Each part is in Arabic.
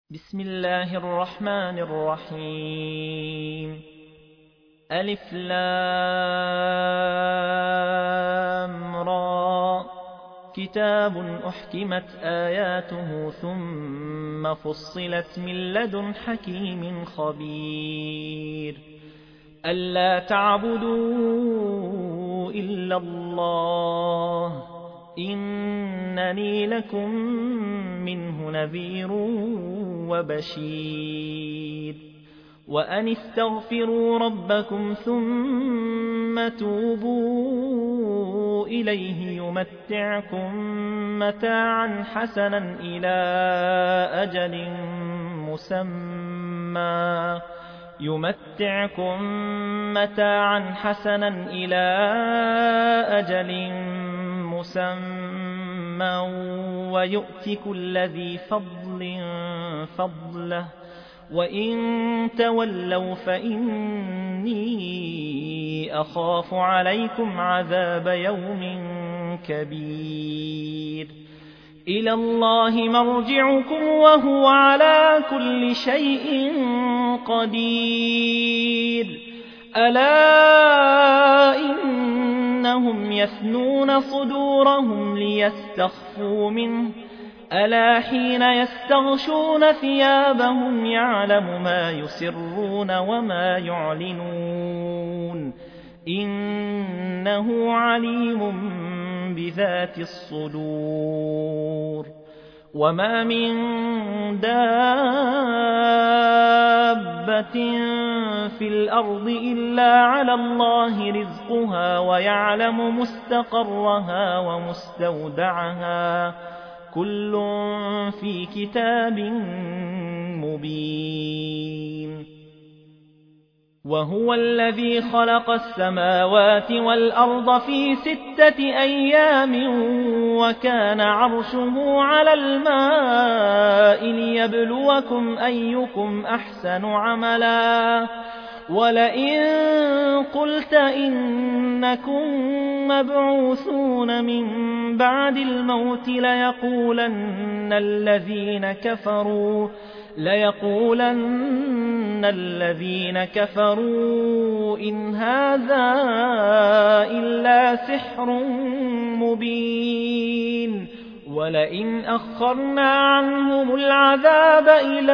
بسم الله الرحمن الرحيم. ألف لام را. كتاب أحكمت آياته ثم فصلت من لدن حكيم خبير. ألا تعبدوا إلا الله إنني لكم منه نذير وبشير. وأن استغفروا ربكم ثم توبوا إليه يمتعكم متاعا حسنا إلى أجل مسمى ويؤت كل ذي فضل فضله وإن تولوا فإني أخاف عليكم عذاب يوم كبير. إلى الله مرجعكم وهو على كل شيء قدير. ألا إنهم يثنون صدورهم ليستخفوا منه ألا حين يستغشون ثيابهم يعلم ما يسرون وما يعلنون إنه عليم بذات الصدور. وما من دابة في الأرض إلا على الله رزقها ويعلم مستقرها ومستودعها كل في كتاب مبين. وهو الذي خلق السماوات والأرض في 6 أيام وكان عرشه على الماء ليبلوكم أيكم أحسن عملا. ولئن قلت إنكم مبعوثون من بعد الموت ليقولن الذين كفروا إن هذا إلا سحر مبين. ولئن أخرنا عنهم العذاب إلى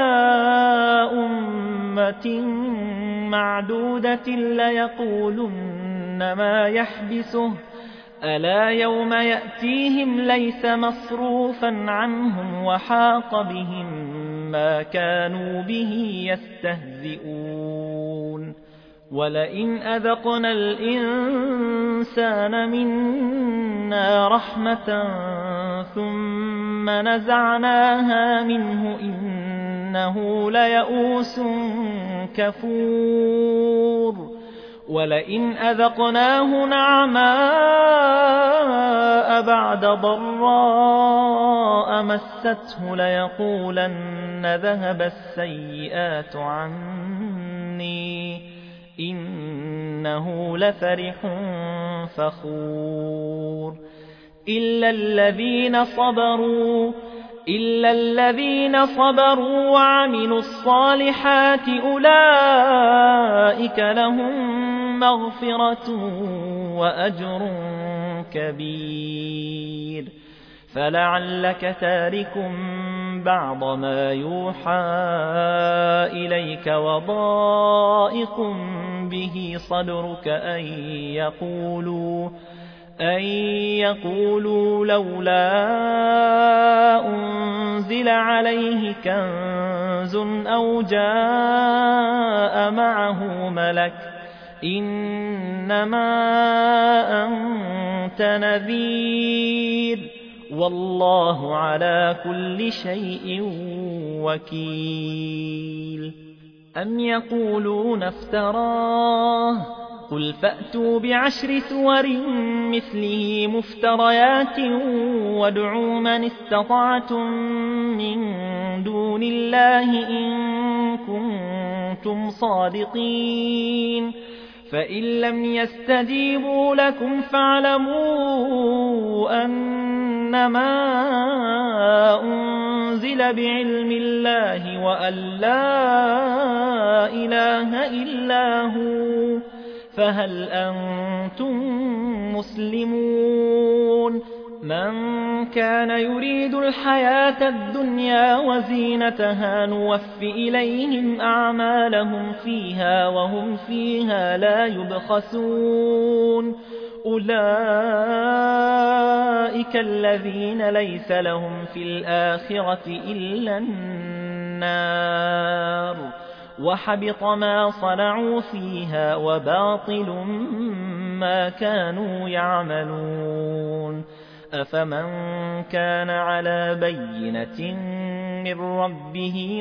أمة معدودة ليقولن ما يحبسه ألا يوم يأتيهم ليس مصروفا عنهم وحاق بهم ما كانوا به يستهزئون. ولئن أذقنا الإنسان منا رحمة ثم نزعناها منه إنه ليئوس كفور. ولئن أذقناه نعماء بعد ضراء مسته ليقولن ذهب السيئات عني إنه لفرح فخور. إلا الذين صبروا وعملوا الصالحات أولئك لهم مغفرة وأجر كبير. فلعلك تارك بعض ما يوحى إليك وضائق به صدرك أن يقولوا لولا أنزل عليه كنز أو جاء معه ملك إنما أنت نذير والله على كل شيء وكيل. أم يقولون افتراه قل فأتوا ب10 سور مثله مفتريات وادعوا من استطعتم من دون الله إن كنتم صادقين. فإن لم يستجيبوا لكم فاعلموا أن إنما أنزل بعلم الله وأن لا إله إلا هو فهل أنتم مسلمون من كان يريد الحياة الدنيا وزينتها نوف إليهم أعمالهم فيها وهم فيها لا يبخسون أولئك الذين ليس لهم في الآخرة إلا النار وحبط ما صنعوا فيها وباطل ما كانوا يعملون أفمن كان على بينة من ربه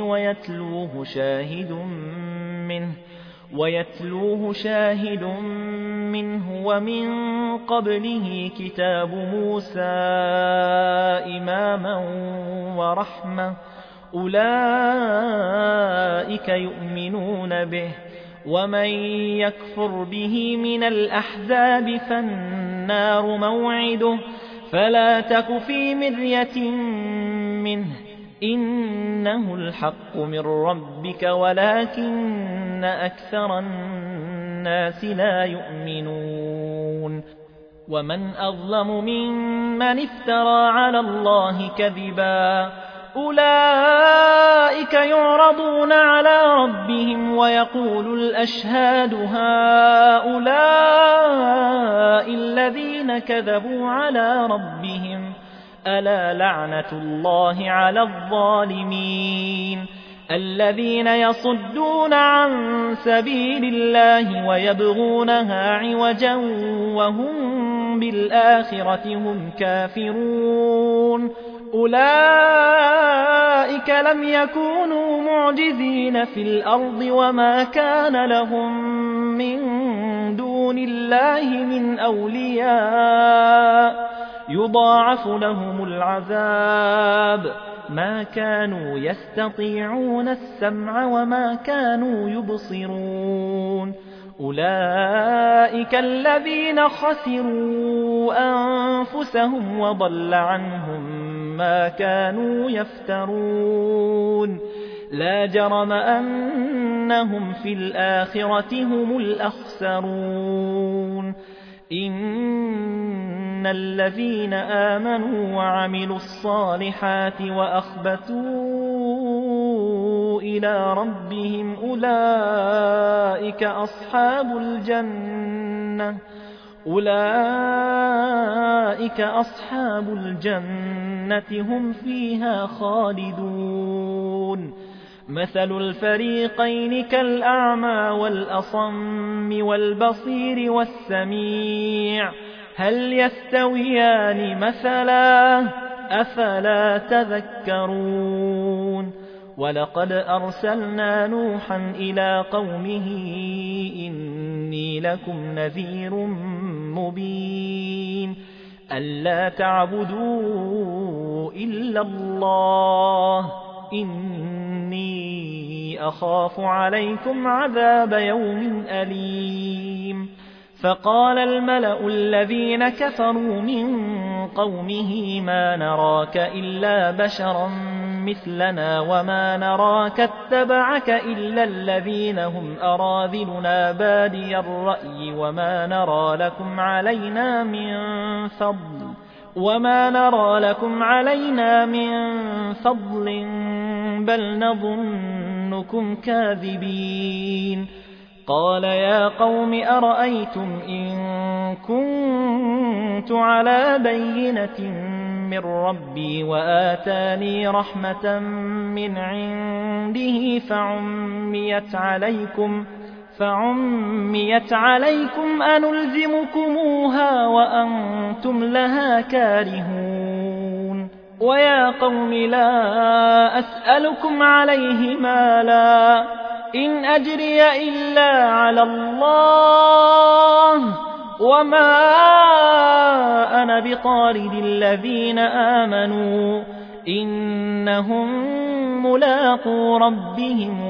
ويتلوه شاهد منه ومن قبله كتاب موسى إماما ورحمة أولئك يؤمنون به ومن يكفر به من الأحزاب فالنار موعده فلا تك في مرية منه إنه الحق من ربك ولكن أكثر الناس لا يؤمنون ومن أظلم ممن افترى على الله كذبا أولئك يعرضون على ربهم ويقول الأشهاد هؤلاء الذين كذبوا على ربهم ألا لعنة الله على الظالمين الذين يصدون عن سبيل الله ويبغونها عوجا وهم بالآخرة هم كافرون أولئك لم يكونوا معجزين في الأرض وما كان لهم من دون الله من أولياء يضاعف لهم العذاب ما كانوا يستطيعون السمع وما كانوا يبصرون أولئك الذين خسروا أنفسهم وضل عنهم ما كانوا يفترون لا جرم أنهم في الآخرة هم الأخسرون إن الذين آمنوا وعملوا الصالحات وأخبتوا إلى ربهم أولئك أصحاب الجنة هم فيها خالدون مثل الفريقين كالأعمى والأصم والبصير والسميع هل يستويان مثلا أفلا تذكرون ولقد أرسلنا نوحا إلى قومه إني لكم نذير مبين ألا تعبدوا إلا الله إني أخاف عليكم عذاب يوم أليم فقال الملأ الذين كفروا من قومه ما نراك إلا بشرا مثلنا وما نراك اتبعك إلا الذين هم أراذلنا بادي الرأي وما نرى لكم علينا من فضل بل نظنكم كاذبين قال يا قوم أرأيتم إن كنت على بينة من ربي وآتاني رحمة من عنده فعميت عليكم أنلزمكموها وأنتم لها كارهون ويا قوم لا أسألكم عليه مالا إن أجري إلا على الله وما أنا بطارد الذين آمنوا إنهم ملاقو ربهم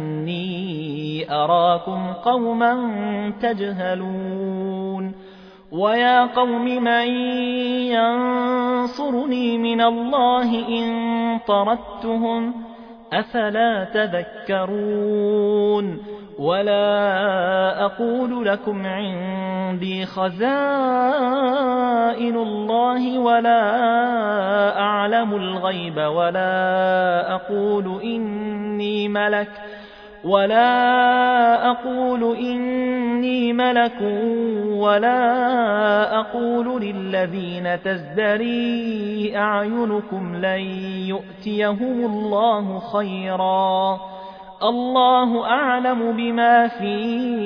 ولكني أراكم قوما تجهلون ويا قوم من ينصرني من الله إن طردتهم أفلا تذكرون ولا أقول لكم عندي خزائن الله ولا أعلم الغيب ولا أقول إني ملك ولا أقول للذين تزدري أعينكم لن يؤتيهم الله خيرا الله أعلم بما في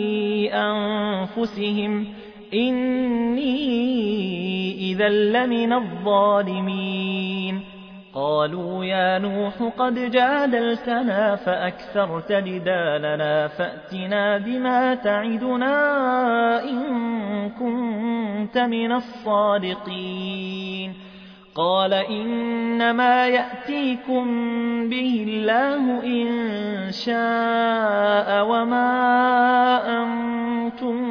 أنفسهم إني إذا لمن الظالمين قالوا يا نوح قد جادلتنا فأكثرت جدالنا فأتنا بما تعدنا إن كنت من الصادقين قال إنما يأتيكم به الله إن شاء وما أنتم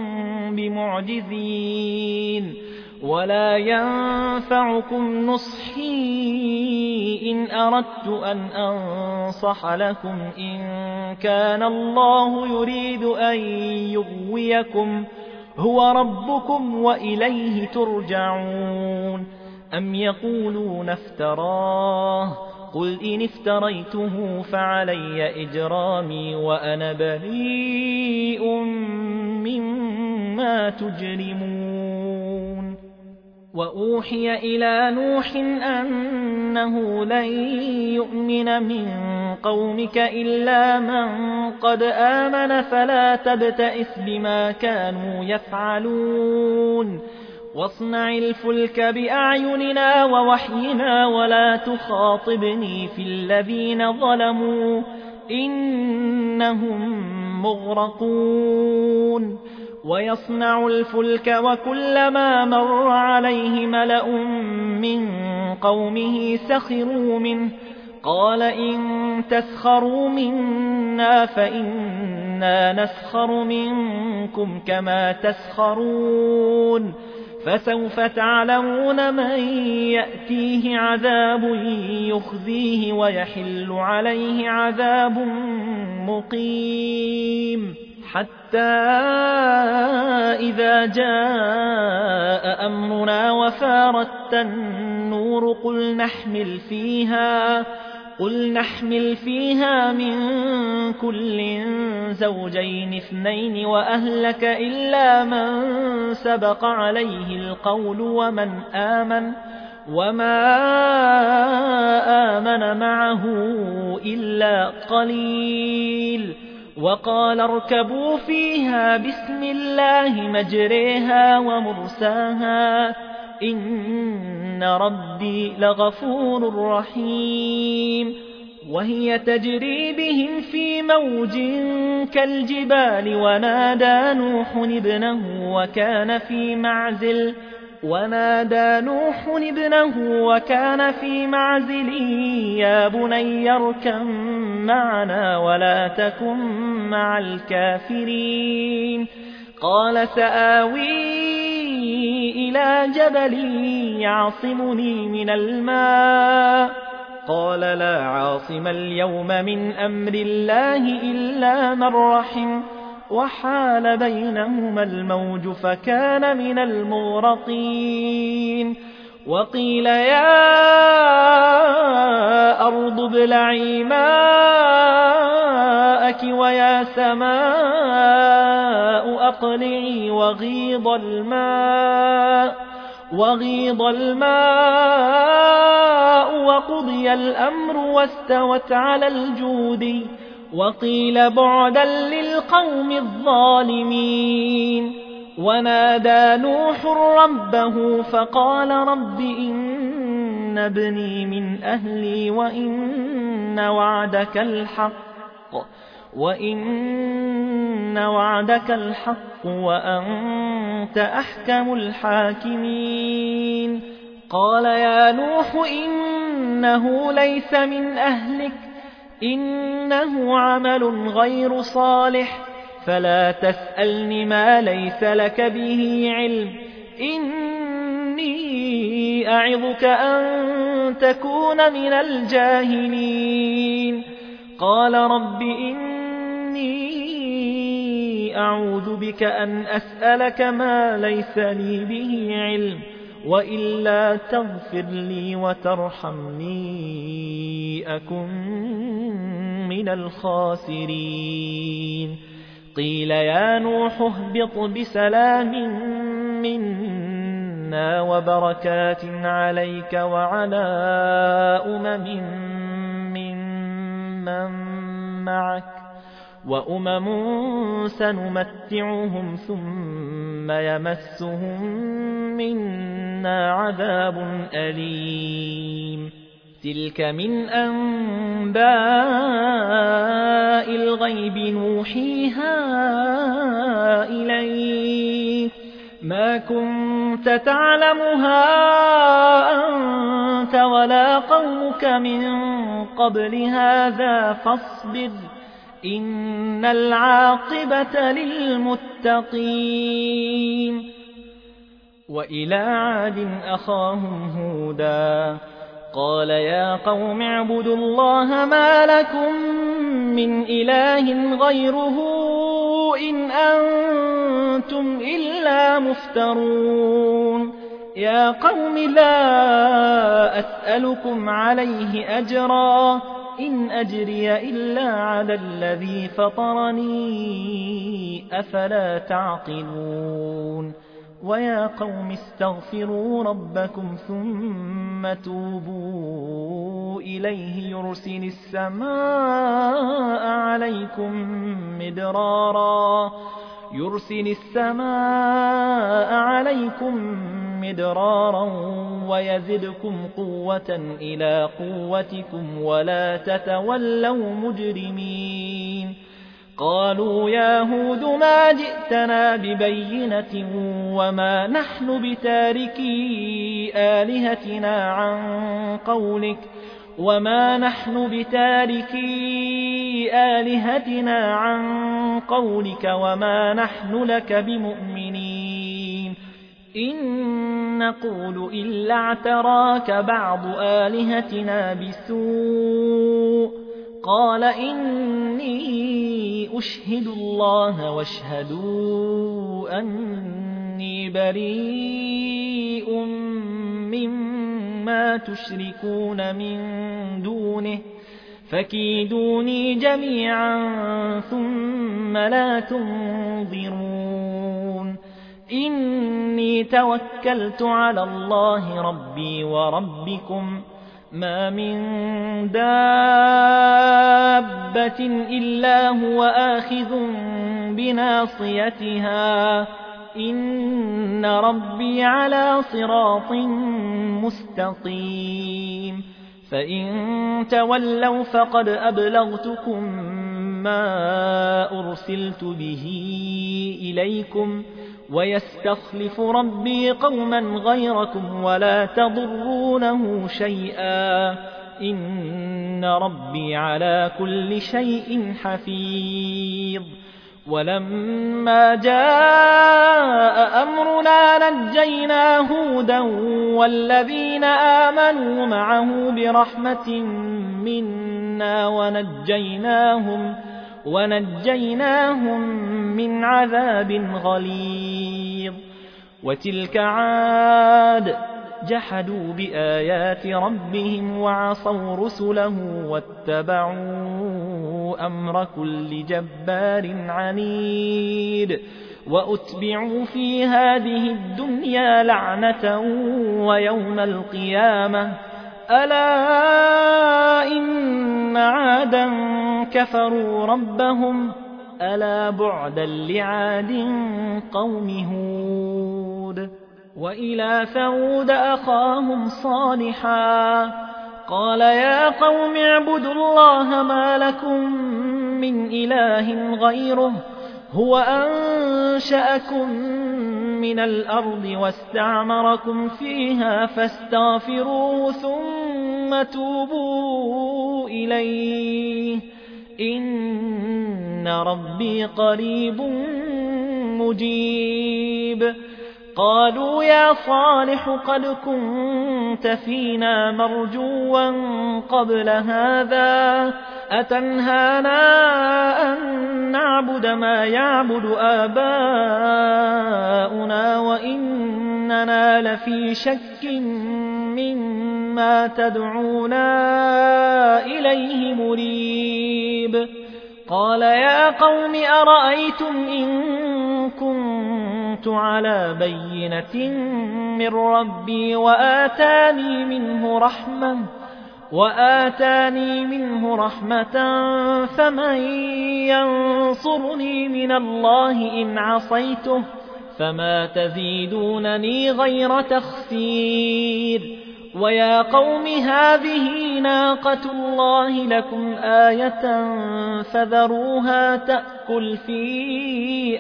بمعجزين ولا ينفعكم نصحي إن أردت أن أنصح لكم إن كان الله يريد أن يغويكم هو ربكم وإليه ترجعون أم يقولون افتراه قل إن افتريته فعلي إجرامي وأنا بريء مما تجرمون وأوحي إلى نوح أنه لن يؤمن من قومك إلا من قد آمن فلا تبتئس بما كانوا يفعلون واصنع الفلك بأعيننا ووحينا ولا تخاطبني في الذين ظلموا إنهم مغرقون ويصنع الفلك وكلما مر عليه ملأ من قومه سخروا منه قال إن تسخروا منا فإنا نسخر منكم كما تسخرون فسوف تعلمون من يأتيه عذاب يخزيه ويحل عليه عذاب مقيم حتى إذا جاء أمرنا وفارت النور قل نحمل فيها من كل زوجين اثنين وأهلك إلا من سبق عليه القول وما آمن معه إلا قليل وقال اركبوا فيها بسم الله مجريها ومرساها إن ربي لغفور رحيم وهي تجري بهم في موج كالجبال ونادى نوح ابنه وكان في معزل يا بني اركب معنا ولا تكن مع الكافرين قال سآوي إلى جبل يعصمني من الماء قال لا عاصم اليوم من أمر الله إلا من رحم وحال بينهما الموج فكان من المغرقين وقيل يا أرض ابلعي ماءك ويا سماء أقلعي وغيض الماء وقضي الأمر واستوت على الجود وقيل بعدا للقوم الظالمين ونادى نوح ربه فقال رب إن ابني من أهلي وإن وعدك الحق وأنت أحكم الحاكمين قال يا نوح إنه ليس من أهلك إنه عمل غير صالح فلا تسألني ما ليس لك به علم إني أعظك أن تكون من الجاهلين قال رب إني أعوذ بك أن أسألك ما ليس لي به علم وإلا تغفر لي وترحمني أكن من الخاسرين قيل يا نوح اهبط بسلام منا وبركات عليك وعلى من معك وأمم سنمتعهم ثم يمسهم منا عذاب أليم تلك من أنباء الغيب نوحيها إليك ما كنت تعلمها أنت ولا قومك من قبل هذا فاصبر إن العاقبة للمتقين وإلى عاد أخاهم هودا قال يا قوم اعبدوا الله ما لكم من إله غيره إن أنتم إلا مفترون يا قوم لا أسألكم عليه أجرا إن أجري إلا على الذي فطرني أفلا تعقلون ويا قوم استغفروا ربكم ثم توبوا إليه يرسل السماء عليكم مدرارا ويزدكم قوة إلى قوتكم ولا تتولوا مجرمين قالوا يا هود ما جئتنا ببينة وما نحن بتاركي آلهتنا عن قولك وما نحن لك بمؤمنين إن نقول إلا اعتراك بعض آلهتنا بسوء قال إني أشهد الله واشهدوا أني بريء مما تشركون من دونه فكيدوني جميعا ثم لا تنظرون إني توكلت على الله ربي وربكم ما من دابة إلا هو آخذ بناصيتها إن ربي على صراط مستقيم فإن تولوا فقد أبلغتكم ما أرسلت به إليكم ويستخلف ربي قوما غيركم ولا تضرونه شيئا إن ربي على كل شيء حفيظ ولما جاء أمرنا نجينا هودا والذين آمنوا معه برحمة منا ونجيناهم من عذاب غليظ وتلك عاد جحدوا بآيات ربهم وعصوا رسله واتبعوا أمر كل جبار عنيد وأتبعوا في هذه الدنيا لعنة ويوم القيامة ألا إن عادا كفروا ربهم ألا بعدا لعاد قوم هود وإلى ثمود أخاهم صالحا قال يا قوم اعبدوا الله ما لكم من إله غيره هو أنشأكم من الأرض واستعمركم فيها فاستغفروه ثم توبوا إليه إن ربي قريب مجيب قالوا يا صالح قد كنت فينا مرجوا قبل هذا أتنهانا أن نعبد ما يعبد آباؤنا وإننا لفي شك مما تدعونا إليه مريب قال يا قوم أرأيتم إن كنت على بينة من ربي وآتاني منه رحمة فمن ينصرني من الله إن عصيته فما تزيدونني غير تخسير ويا قوم هذه ناقة الله لكم آية فذروها تأكل في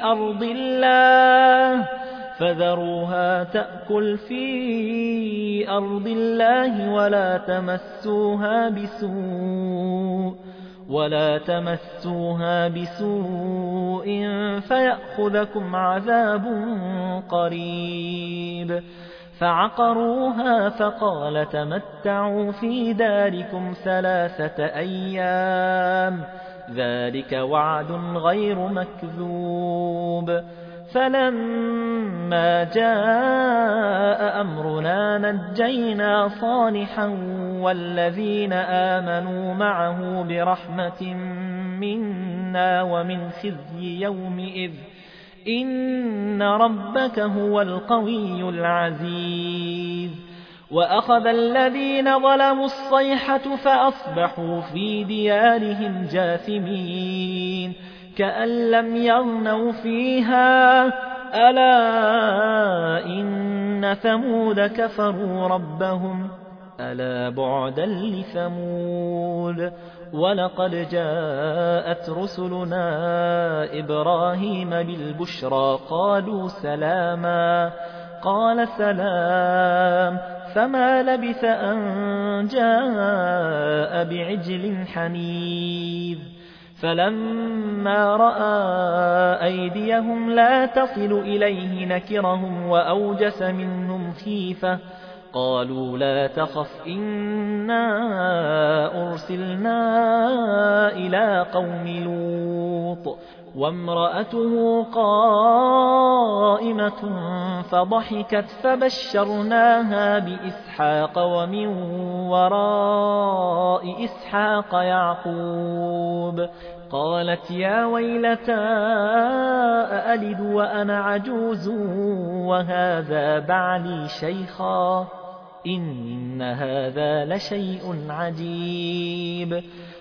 أرض الله ولا تمسوها بسوء فيأخذكم عذاب قريب فعقروها فقال تمتعوا في داركم 3 أيام ذلك وعد غير مكذوب فلما جاء أمرنا نجينا صالحا والذين آمنوا معه برحمة منا ومن خزي يومئذ إن ربك هو القوي العزيز وأخذ الذين ظلموا الصيحة فأصبحوا في ديارهم جاثمين كأن لم يغنوا فيها ألا إن ثمود كفروا ربهم ألا بعدا لثمود ولقد جاءت رسلنا إبراهيم بالبشرى قالوا سلاما قال سلام فما لبث أن جاء بعجل حنيذ فلما رأى أيديهم لا تصل إليه نكرهم وأوجس منهم خيفة قالوا لا تخف إنا أرسلنا إلى قوم لوط وامرأته قائمة فضحكت فبشرناها بإسحاق ومن وراء إسحاق يعقوب قالت يا ويلتى أألد وأنا عجوز وهذا بعلي شيخا إن هذا لشيء عجيب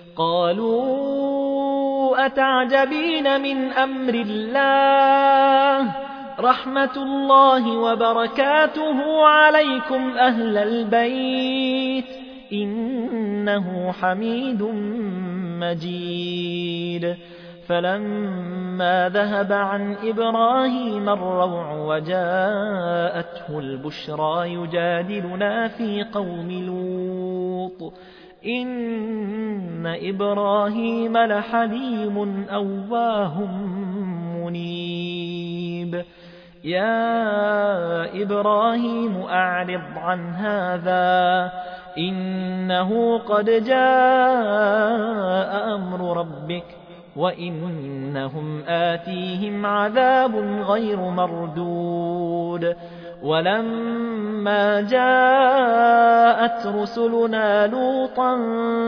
قالوا أتعجبين من أمر الله رحمة الله وبركاته عليكم أهل البيت إنه حميد مجيد فلما ذهب عن إبراهيم الروع وجاءته البشرى يجادلنا في قوم لوط إن إبراهيم لحليم أواه منيب يا إبراهيم أعرض عن هذا إنه قد جاء أمر ربك وإنهم آتيهم عذاب غير مردود ولما جاءت رسلنا لوطا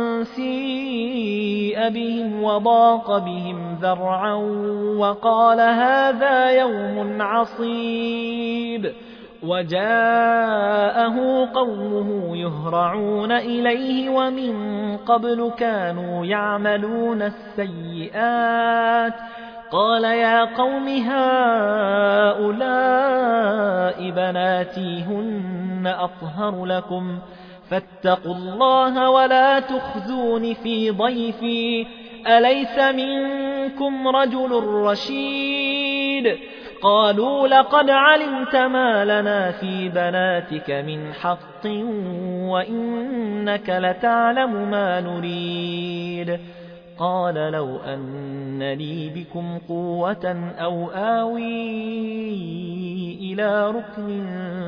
سيء بهم وضاق بهم ذرعا وقال هذا يوم عصيب وجاءه قومه يهرعون إليه ومن قبل كانوا يعملون السيئات قال يا قوم هؤلاء بناتي هن أطهر لكم فاتقوا الله ولا تخزون في ضيفي أليس منكم رجل رشيد قالوا لقد علمت ما لنا في بناتك من حق وإنك لتعلم ما نريد قال لو أن لي بكم قوة أو آوي إلى ركن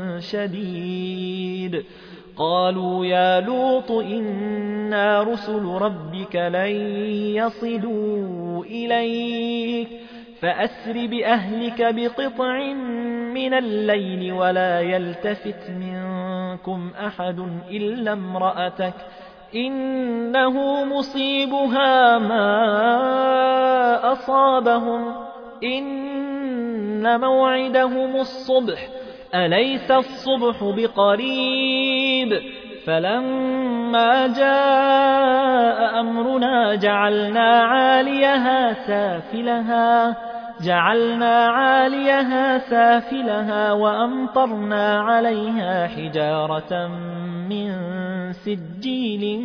شديد قالوا يا لوط إنا رسل ربك لن يصلوا إليك فأسر بأهلك بقطع من الليل ولا يلتفت منكم أحد إلا امرأتك إنه مصيبها ما أصابهم إن موعدهم الصبح أليس الصبح بقريب فلما جاء أمرنا جعلنا عاليها سافلها وأمطرنا عليها حجارة من سجيل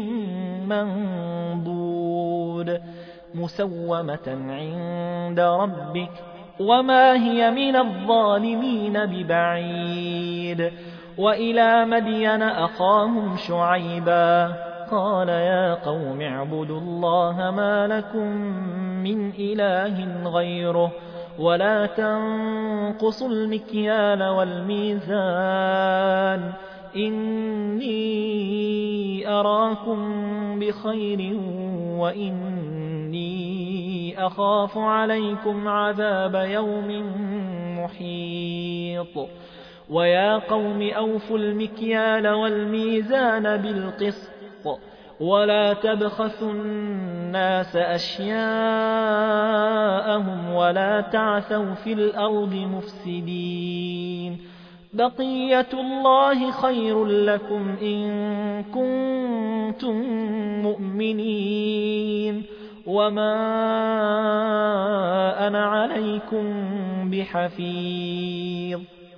منضود مسومة عند ربك وما هي من الظالمين ببعيد وإلى مدين أخاهم شعيبا قال يا قوم اعبدوا الله ما لكم من إله غيره ولا تنقصوا المكيال والميزان إني أراكم بخير وإني أخاف عليكم عذاب يوم محيط ويا قوم أوفوا المكيال والميزان بالقسط ولا تبخسوا الناس أشياءهم ولا تعثوا في الأرض مفسدين بقية الله خير لكم إن كنتم مؤمنين وما أنا عليكم بحفيظ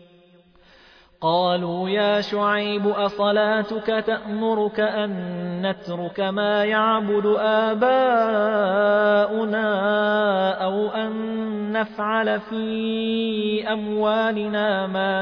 قالوا يا شعيب أصلاتك تأمرك أن نترك ما يعبد آباؤنا أو أن نفعل في أموالنا ما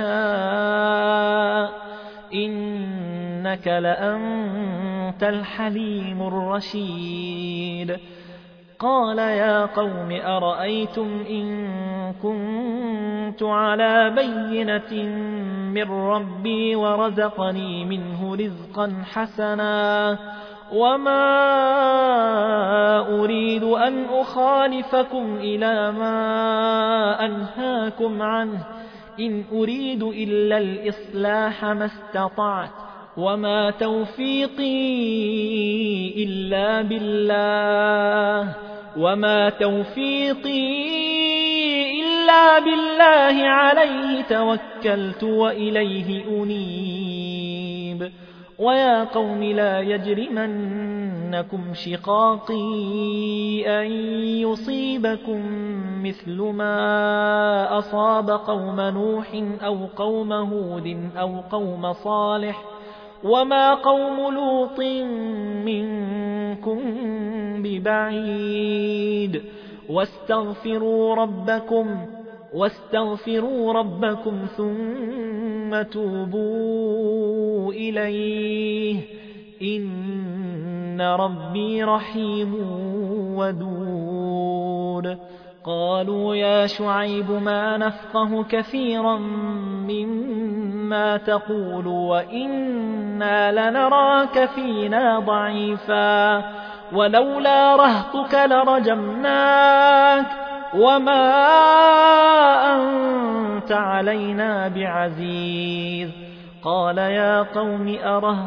نشاء إنك لأنت الحليم الرشيد قال يا قوم أرأيتم إن كنت على بينة من ربي ورزقني منه رزقا حسنا وما أريد أن أخالفكم إلى ما أنهاكم عنه إن أريد إلا الإصلاح ما استطعت وما توفيقي إلا بالله عليه توكلت وإليه أنيب ويا قوم لا يجرمنكم شقاقي أن يصيبكم مثل ما أصاب قوم نوح أو قوم هود أو قوم صالح وما قوم لوط منكم ببعيد واستغفروا ربكم ثم توبوا إليه إن ربي رحيم ودود قالوا يا شعيب ما نفقه كثيرا مما تقول وإنا لنراك فينا ضعيفا ولولا رهطك لرجمناك وما أنت علينا بعزيز قال يا قوم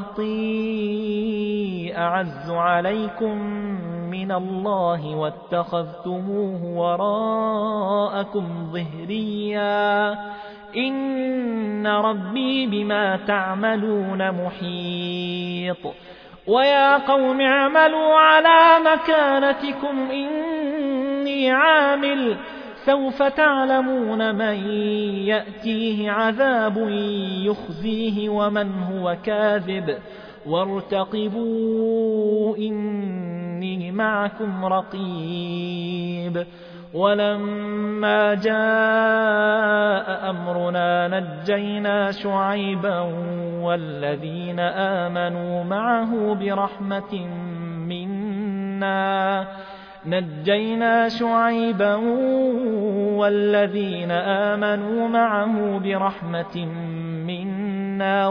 أرهطي أعز عليكم من الله واتخذتموه وراءكم ظهريا إن ربي بما تعملون محيط ويا قوم اعملوا على مكانتكم إني عامل سوف تعلمون من يأتيه عذاب يخزيه ومن هو كاذب وارتقبوا إني معكم رقيب ولما جاء أمرنا نجينا شعيبا والذين آمنوا معه برحمة منا نجينا شعيبا والذين آمنوا معه برحمة منا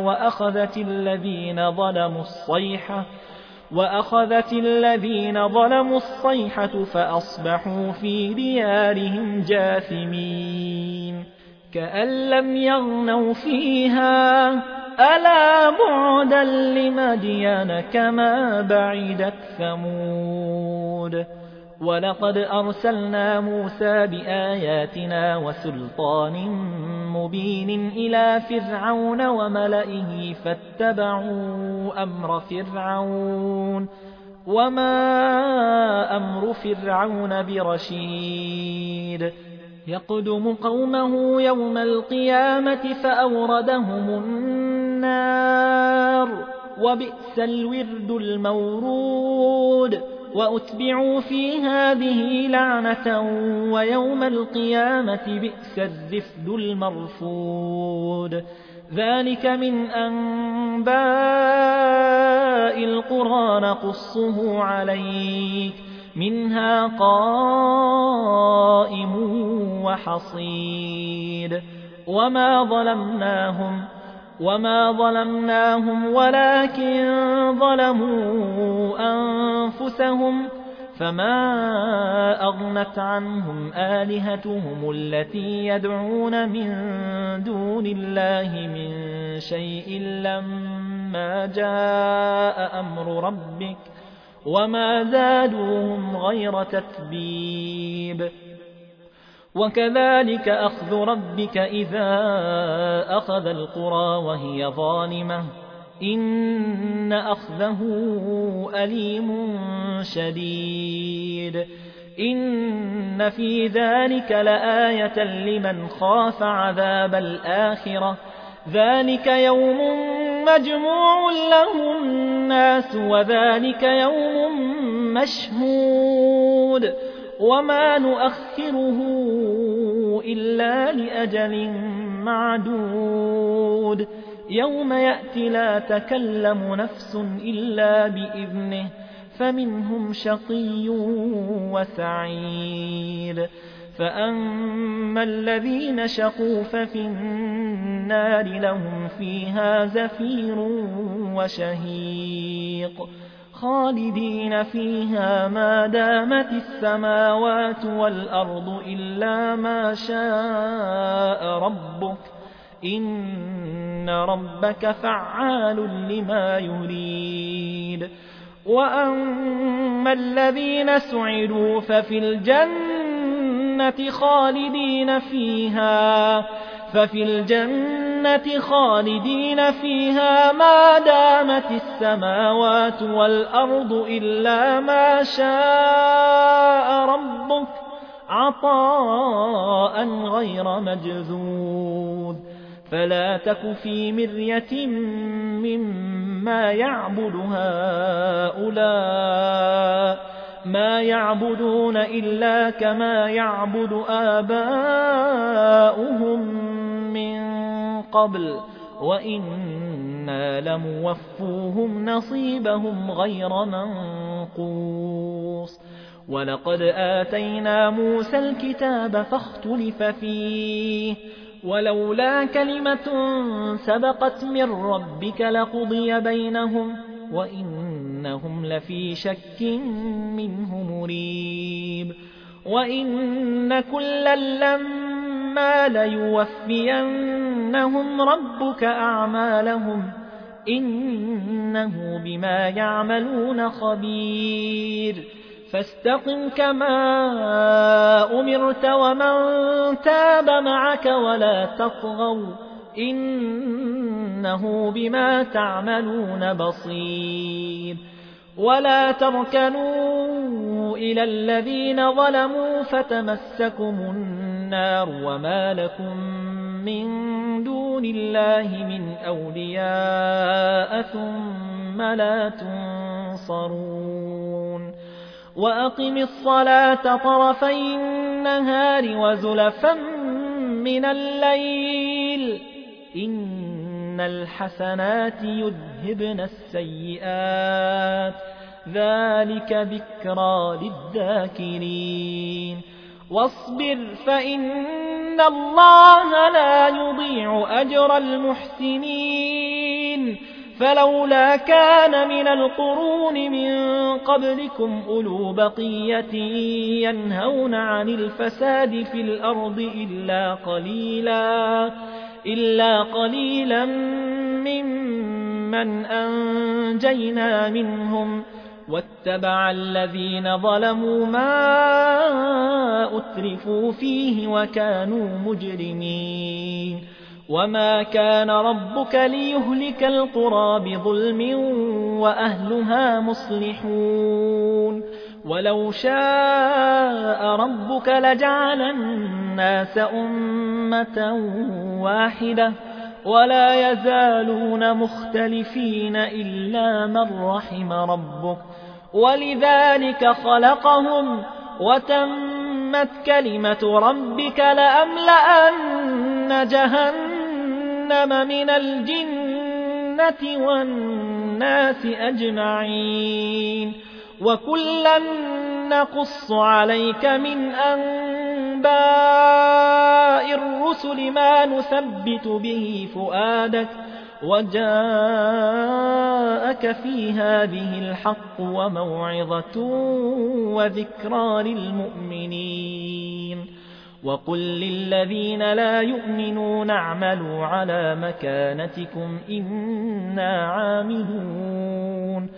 وأخذت الذين ظلموا الصيحة فأصبحوا في ديارهم جاثمين كأن لم يغنوا فيها ألا بعدا لمدين كما بعدت ثمود ولقد أرسلنا موسى بآياتنا وسلطان مبين إلى فرعون وملئه فاتبعوا أمر فرعون وما أمر فرعون برشيد يقدم قومه يوم القيامة فأوردهم النار وبئس الورد المورود وأتبعوا في هذه لعنة ويوم القيامة بئس الرفد المرفود ذلك من أنباء القرى نقصه عليك منها قائم وحصيد وما ظلمناهم ولكن ظلموا أنفسهم فما أغنت عنهم آلهتهم التي يدعون من دون الله من شيء لما جاء أمر ربك وما زادوهم غير تتبيب وكذلك أخذ ربك إذا أخذ القرى وهي ظالمة إن أخذه أليم شديد إن في ذلك لآية لمن خاف عذاب الآخرة ذلك يوم مجموع له الناس وذلك يوم مشهود وما نؤخره إلا لأجل معدود يوم يأتي لا تكلم نفس إلا بإذنه فمنهم شقي وسعيد فأما الذين شقوا ففي النار لهم فيها زفير وشهيق خالدين فيها ما دامت السماوات والأرض إلا ما شاء ربك إن ربك فعال لما يريد وأما الذين سعدوا ففي الجنة خالدين فيها ما دامت السماوات والأرض إلا ما شاء ربك عطاء غير مجذوذ فلا تك في مرية مما يعبد هؤلاء ما يعبدون إلا كما يعبد آباؤهم من قبل وإنا لموفوهم نصيبهم غير منقوص ولقد آتينا موسى الكتاب فاختلف فيه ولولا كلمة سبقت من ربك لقضي بينهم وإنهم لفي شك منه مريب وإن كلا لما ليوفينهم ربك أعمالهم إنه بما يعملون خبير فاستقم كما أمرت ومن تاب معك ولا تطغوا إنه بما تعملون بصير ولا تركنوا إلى الذين ظلموا فتمسكم النار وما لكم من دون الله من أولياء ثم لا تنصرون وأقم الصلاة طرفي النهار وزلفا من الليل إن الحسنات يذهبن السيئات ذلك ذكرى للذاكرين واصبر فإن الله لا يضيع أجر المحسنين فلولا كان من القرون من قبلكم أولو بقية ينهون عن الفساد في الأرض إلا قليلا ممن أنجينا منهم واتبع الذين ظلموا ما أترفوا فيه وكانوا مجرمين وما كان ربك ليهلك القرى بظلم وأهلها مصلحون ولو شاء ربك لجعل الناس أمة واحدة ولا يزالون مختلفين إلا من رحم ربك ولذلك خلقهم وتمت كلمة ربك لأملأن جهنم من الجنة والناس أجمعين وكلا نقص عليك من أنباء الرسل ما نثبت به فؤادك وجاءك في هذه الحق وموعظة وذكرى للمؤمنين وقل للذين لا يؤمنون اعملوا على مكانتكم إنا عاملون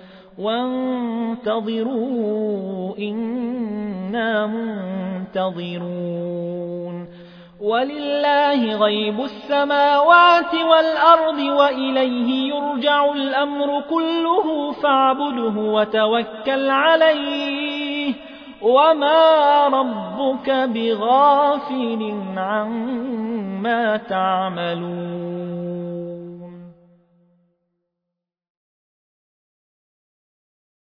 وانتظروا إنا منتظرون ولله غيب السماوات والأرض وإليه يرجع الأمر كله فاعبده وتوكل عليه وما ربك بغافل عما تعملون